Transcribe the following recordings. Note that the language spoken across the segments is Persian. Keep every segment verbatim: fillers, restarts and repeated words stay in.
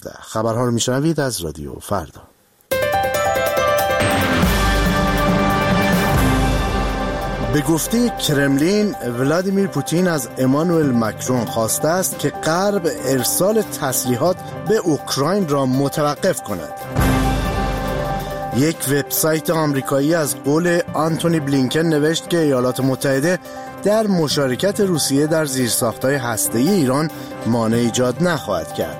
دوازده. خبرها رو میشنوید از رادیو فردا. به گفته کرملین، ولادیمیر پوتین از امانوئل مکرون خواسته است که غرب ارسال تسلیحات به اوکراین را متوقف کند. یک وبسایت آمریکایی از قول آنتونی بلینکن نوشت که ایالات متحده در مشارکت روسیه در زیرساخت‌های هسته‌ای ایران مانع ایجاد نخواهد کرد.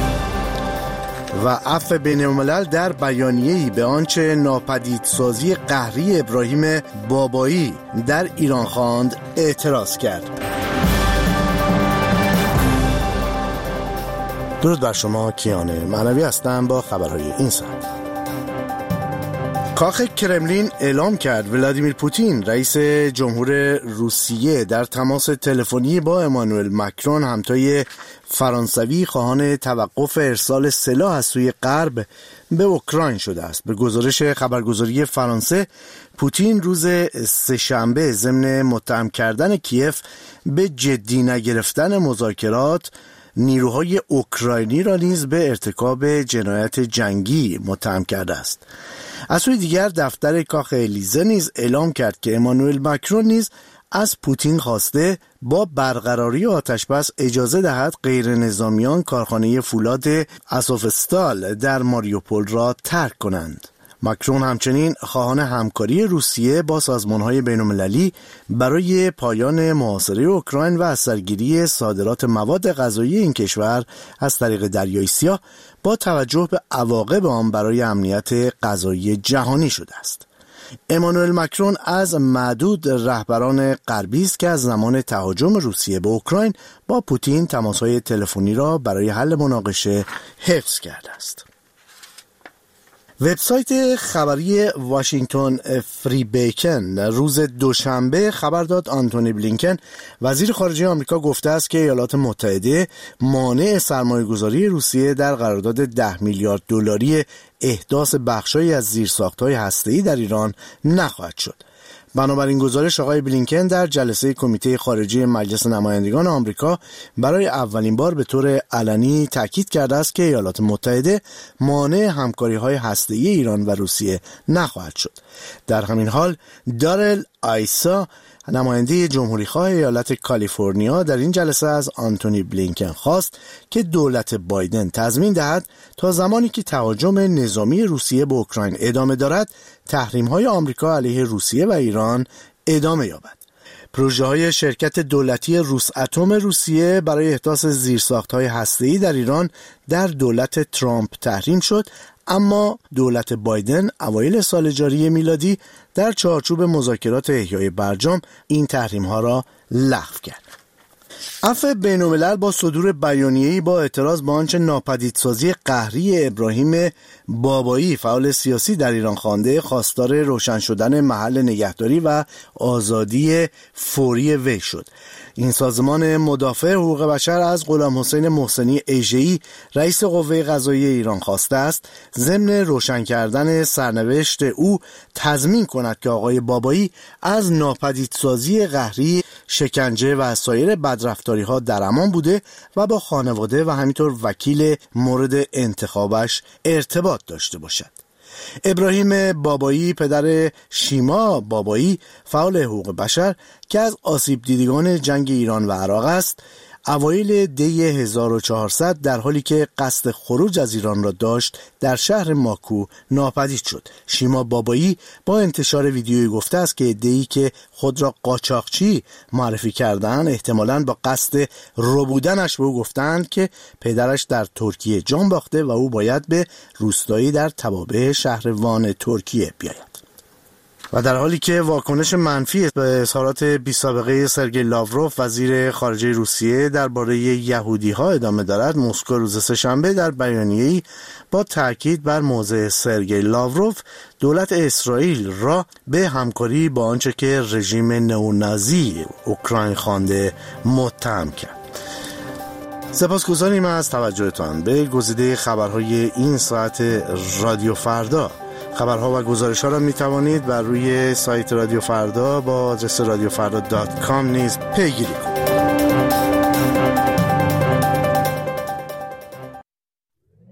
و عفو بین‌الملل در بیانیه‌ای به آنچه ناپدیدسازی قهری ابراهیم بابایی در ایران خواند اعتراض کرد. درود بر شما، کیان معنوی هستم با خبرهای این ساعت. کاخ کرملین اعلام کرد ولادیمیر پوتین رئیس جمهور روسیه در تماس تلفنی با امانوئل مکرون همتای فرانسوی خواهان توقف ارسال سلاح از سوی غرب به اوکراین شده است. به گزارش خبرگزاری فرانسه، پوتین روز سه‌شنبه ضمن متهم کردن کیف به جدی نگرفتن مذاکرات نیروهای اوکراینی را نیز به ارتکاب جنایت جنگی متهم کرده است. از سوی دیگر دفتر کاخ الیزه نیز اعلام کرد که امانوئل مکرون نیز از پوتین خواسته با برقراری آتشبس اجازه دهد غیر نظامیان کارخانه فولاد آزوفستال در ماریوپول را ترک کنند. مکرون همچنین خواهان همکاری روسیه با سازمان‌های بین‌المللی برای پایان محاصره اوکراین و از سرگیری صادرات مواد غذایی این کشور از طریق دریای سیاه با توجه به عواقب آن برای امنیت غذایی جهانی شده است. امانوئل مکرون از معدود رهبران غربی است که از زمان تهاجم روسیه به اوکراین با پوتین تماس‌های تلفنی را برای حل مناقشه حفظ کرده است. وبسایت خبری واشنگتن فری بیکن روز دوشنبه خبر داد آنتونی بلینکن وزیر خارجه آمریکا گفته است که ایالات متحده مانع سرمایه‌گذاری روسیه در قرارداد ده میلیارد دلاری احداث بخشایی از زیرساخت‌های هسته‌ای در ایران نخواهد شد. بنابراین گزارش آقای بلینکن در جلسه کمیته خارجی مجلس نمایندگان آمریکا برای اولین بار به طور علنی تاکید کرده است که ایالات متحده مانع همکاری‌های هسته‌ای ایران و روسیه نخواهد شد. در همین حال دارل آیسا نماینده جمهوری‌خواه ایالت کالیفرنیا در این جلسه از آنتونی بلینکن خواست که دولت بایدن تضمین دهد تا زمانی که تهاجم نظامی روسیه به اوکراین ادامه دارد، تحریم‌های آمریکا علیه روسیه و ایران ادامه یابد. پروژه‌های شرکت دولتی روس اتم روسیه برای احداث زیرساخت‌های هسته‌ای در ایران در دولت ترامپ تحریم شد، اما دولت بایدن اوایل سال جاری میلادی در چارچوب مذاکرات احیای برجام این تحریم‌ها را لغو کرد. عفو بین‌الملل با صدور بیانیه‌ای با اعتراض به آنچه ناپدیدسازی قهری ابراهیم بابایی فعال سیاسی در ایران خوانده خواستار روشن شدن محل نگهداری و آزادی فوری وی شد. این سازمان مدافع حقوق بشر از غلام حسین محسنی ایژه‌ای رئیس قوه قضاییه ایران خواسته است ضمن روشن کردن سرنوشت او تضمین کند که آقای بابایی از ناپدیدسازی قهری، شکنجه و سایر بدرفتاری‌ها در امان بوده و با خانواده و همینطور وکیل مورد انتخابش ارتباط داشته باشد. ابراهیم بابایی پدر شیما بابایی فعال حقوق بشر که از آسیب دیدگان جنگ ایران و عراق است، اوایل دی هزار و چهارصد در حالی که قصد خروج از ایران را داشت در شهر ماکو ناپدید شد. شیما بابایی با انتشار ویدیویی گفته است که عده‌ای که خود را قاچاقچی معرفی کردند احتمالاً با قصد ربودنش به او گفتند که پدرش در ترکیه جان باخته و او باید به روستایی در توابع شهر وان ترکیه بیاید. و در حالی که واکنش منفی به اظهارات بی‌سابقه سرگئی لاوروف وزیر خارجه روسیه درباره یهودی‌ها ادامه دارد، مسکو روز سه‌شنبه در بیانیه‌ای با تاکید بر موضع سرگئی لاوروف دولت اسرائیل را به همکاری با آنچه که رژیم نئونازی اوکراین خوانده متهم کرد. سپاسگزاریم از توجهتان به گزیده خبرهای این ساعت رادیو فردا. خبرها و گزارش‌ها را می‌توانید بر روی سایت رادیو فردا با آدرس رادیو فردا دات کام نیز پیگیری کنید.